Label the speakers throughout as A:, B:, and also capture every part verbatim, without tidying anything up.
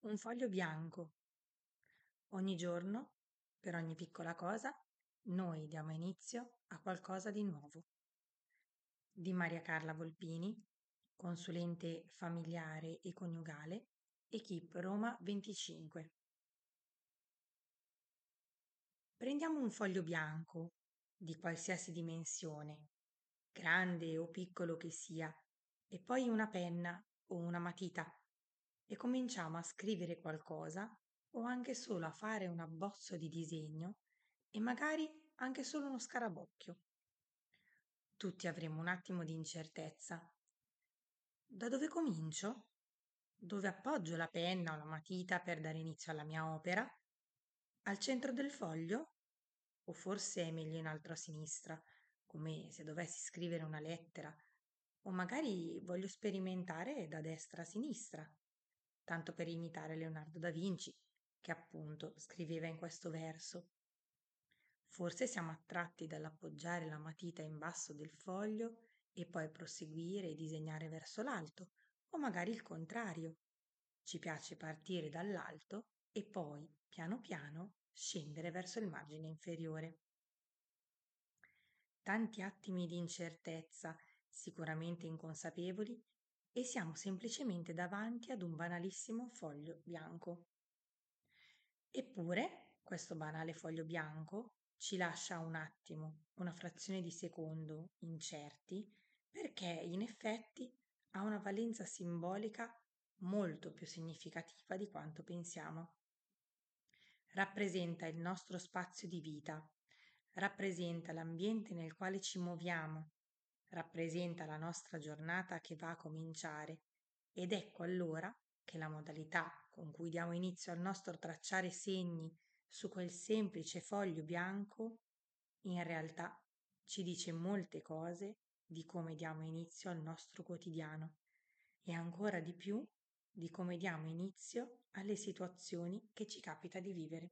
A: Un foglio bianco. Ogni giorno, per ogni piccola cosa, noi diamo inizio a qualcosa di nuovo. Di Maria Carla Volpini, consulente familiare e coniugale, Equip Roma venticinque. Prendiamo un foglio bianco, di qualsiasi dimensione, grande o piccolo che sia, e poi una penna o una matita e cominciamo a scrivere qualcosa o anche solo a fare un abbozzo di disegno e magari anche solo uno scarabocchio. Tutti avremo un attimo di incertezza. Da dove comincio? Dove appoggio la penna o la matita per dare inizio alla mia opera? Al centro del foglio? O forse è meglio in alto a sinistra, come se dovessi scrivere una lettera? O magari voglio sperimentare da destra a sinistra, tanto per imitare Leonardo da Vinci, che appunto scriveva in questo verso. Forse siamo attratti dall'appoggiare la matita in basso del foglio e poi proseguire e disegnare verso l'alto, o magari il contrario. Ci piace partire dall'alto e poi, piano piano, scendere verso il margine inferiore. Tanti attimi di incertezza, sicuramente inconsapevoli, e siamo semplicemente davanti ad un banalissimo foglio bianco. Eppure, questo banale foglio bianco ci lascia un attimo, una frazione di secondo, incerti, perché in effetti ha una valenza simbolica molto più significativa di quanto pensiamo. Rappresenta il nostro spazio di vita, rappresenta l'ambiente nel quale ci muoviamo, rappresenta la nostra giornata che va a cominciare ed ecco allora che la modalità con cui diamo inizio al nostro tracciare segni su quel semplice foglio bianco in realtà ci dice molte cose di come diamo inizio al nostro quotidiano e ancora di più di come diamo inizio alle situazioni che ci capita di vivere.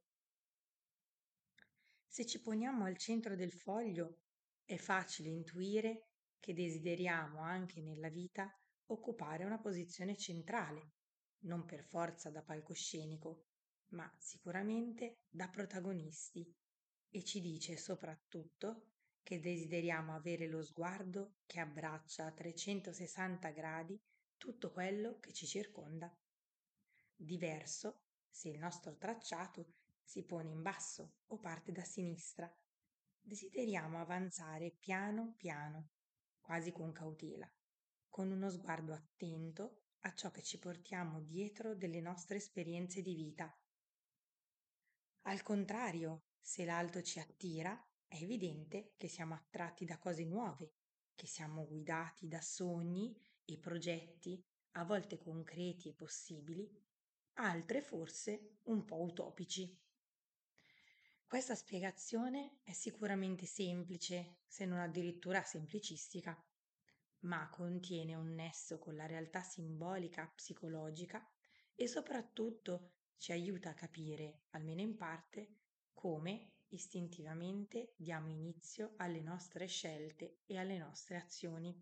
A: Se ci poniamo al centro del foglio, è facile intuire che desideriamo anche nella vita occupare una posizione centrale, non per forza da palcoscenico, ma sicuramente da protagonisti, e ci dice soprattutto che desideriamo avere lo sguardo che abbraccia a trecentosessanta gradi tutto quello che ci circonda. Diverso se il nostro tracciato si pone in basso o parte da sinistra. Desideriamo avanzare piano piano, quasi con cautela, con uno sguardo attento a ciò che ci portiamo dietro delle nostre esperienze di vita. Al contrario, se l'alto ci attira, è evidente che siamo attratti da cose nuove, che siamo guidati da sogni e progetti, a volte concreti e possibili, altre forse un po' utopici. Questa spiegazione è sicuramente semplice, se non addirittura semplicistica, ma contiene un nesso con la realtà simbolica psicologica e soprattutto ci aiuta a capire, almeno in parte, come istintivamente diamo inizio alle nostre scelte e alle nostre azioni.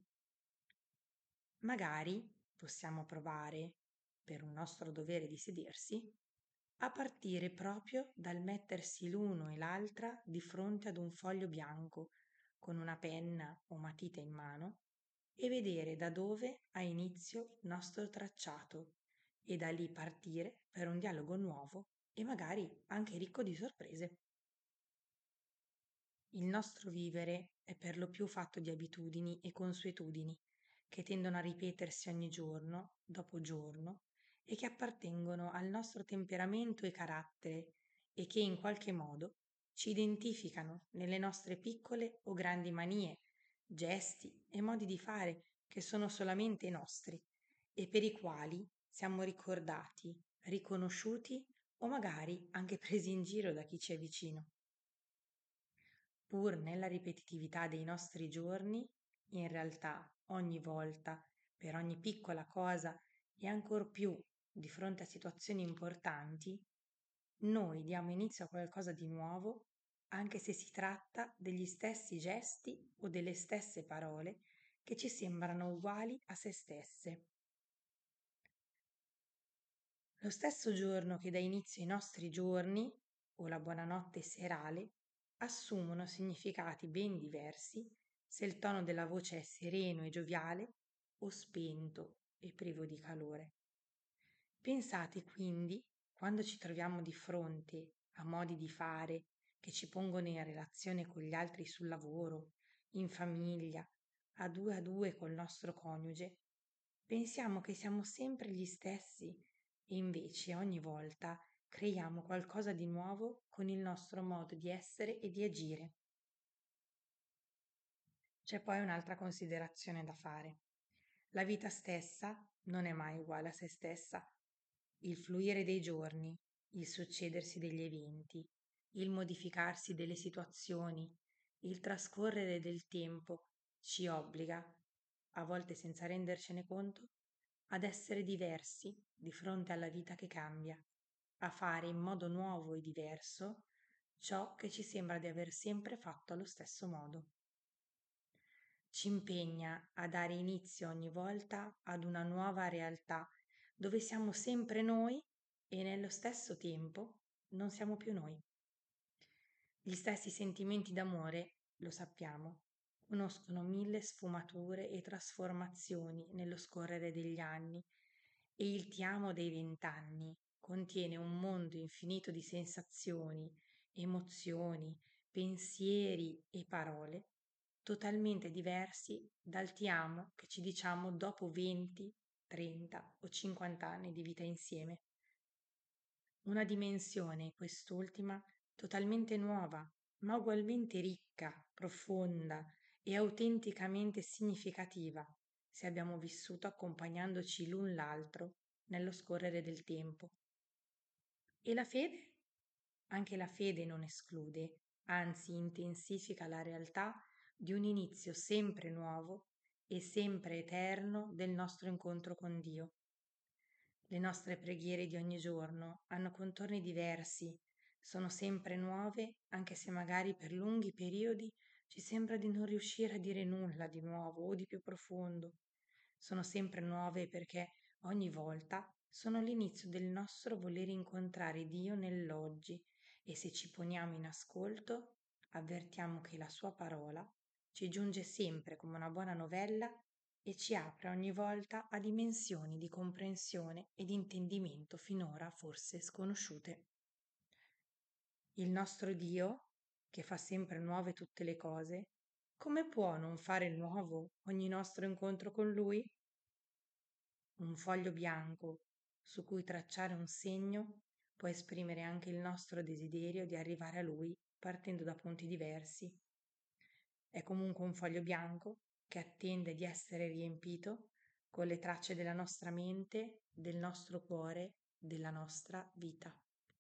A: Magari possiamo provare, per un nostro dovere di sedersi, a partire proprio dal mettersi l'uno e l'altra di fronte ad un foglio bianco, con una penna o matita in mano, e vedere da dove ha inizio il nostro tracciato e da lì partire per un dialogo nuovo e magari anche ricco di sorprese. Il nostro vivere è per lo più fatto di abitudini e consuetudini che tendono a ripetersi ogni giorno dopo giorno e che appartengono al nostro temperamento e carattere e che in qualche modo ci identificano nelle nostre piccole o grandi manie, gesti e modi di fare che sono solamente nostri e per i quali siamo ricordati, riconosciuti o magari anche presi in giro da chi ci è vicino. Pur nella ripetitività dei nostri giorni, in realtà ogni volta, per ogni piccola cosa e ancor più di fronte a situazioni importanti, noi diamo inizio a qualcosa di nuovo, anche se si tratta degli stessi gesti o delle stesse parole che ci sembrano uguali a se stesse. Lo stesso giorno che dà inizio ai nostri giorni, o la buonanotte serale, assumono significati ben diversi se il tono della voce è sereno e gioviale o spento e privo di calore. Pensate quindi, quando ci troviamo di fronte a modi di fare che ci pongono in relazione con gli altri sul lavoro, in famiglia, a due a due col nostro coniuge, pensiamo che siamo sempre gli stessi e invece ogni volta creiamo qualcosa di nuovo con il nostro modo di essere e di agire. C'è poi un'altra considerazione da fare. La vita stessa non è mai uguale a se stessa. Il fluire dei giorni, il succedersi degli eventi, il modificarsi delle situazioni, il trascorrere del tempo ci obbliga, a volte senza rendercene conto, ad essere diversi di fronte alla vita che cambia, a fare in modo nuovo e diverso ciò che ci sembra di aver sempre fatto allo stesso modo. Ci impegna a dare inizio ogni volta ad una nuova realtà dove siamo sempre noi e nello stesso tempo non siamo più noi. Gli stessi sentimenti d'amore, lo sappiamo, conoscono mille sfumature e trasformazioni nello scorrere degli anni e il ti amo dei vent'anni contiene un mondo infinito di sensazioni, emozioni, pensieri e parole totalmente diversi dal ti amo che ci diciamo dopo venti, trenta o cinquanta anni di vita insieme. Una dimensione, quest'ultima, totalmente nuova, ma ugualmente ricca, profonda e autenticamente significativa, se abbiamo vissuto accompagnandoci l'un l'altro nello scorrere del tempo. E la fede? Anche la fede non esclude, anzi intensifica la realtà di un inizio sempre nuovo e sempre eterno del nostro incontro con Dio. Le nostre preghiere di ogni giorno hanno contorni diversi, sono sempre nuove, anche se magari per lunghi periodi ci sembra di non riuscire a dire nulla di nuovo o di più profondo. Sono sempre nuove perché ogni volta sono l'inizio del nostro voler incontrare Dio nell'oggi e se ci poniamo in ascolto, avvertiamo che la sua parola ci giunge sempre come una buona novella e ci apre ogni volta a dimensioni di comprensione e di intendimento finora forse sconosciute. Il nostro Dio, che fa sempre nuove tutte le cose, come può non fare nuovo ogni nostro incontro con Lui? Un foglio bianco su cui tracciare un segno può esprimere anche il nostro desiderio di arrivare a Lui partendo da punti diversi. È comunque un foglio bianco che attende di essere riempito con le tracce della nostra mente, del nostro cuore, della nostra vita.